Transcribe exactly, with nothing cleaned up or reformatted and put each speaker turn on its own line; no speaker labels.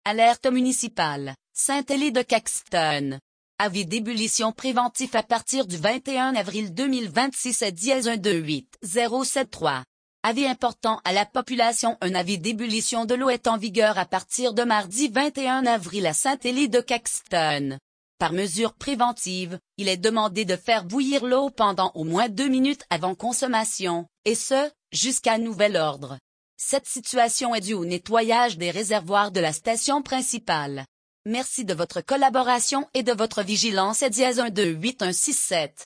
Alerte municipale, Saint-Élie de Caxton. Avis d'ébullition préventif à partir du vingt et un avril deux mille vingt-six à dièse un deux huit zéro sept trois. Avis important à la population. Un avis d'ébullition de l'eau est en vigueur à partir de mardi vingt et un avril à Saint-Élie de Caxton. Par mesure préventive, il est demandé de faire bouillir l'eau pendant au moins deux minutes avant consommation, et ce, jusqu'à nouvel ordre. Cette situation est due au nettoyage des réservoirs de la station principale. Merci de votre collaboration et de votre vigilance à dièse un deux huit un six sept.